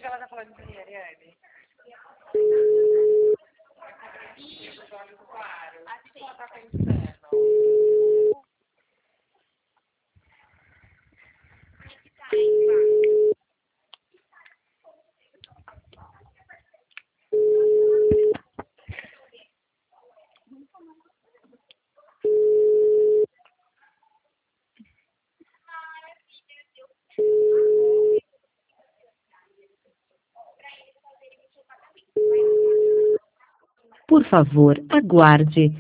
que ela tá falando de mim, Ariane? Os olhos claros. O que ela tá pensando? Por favor, aguarde.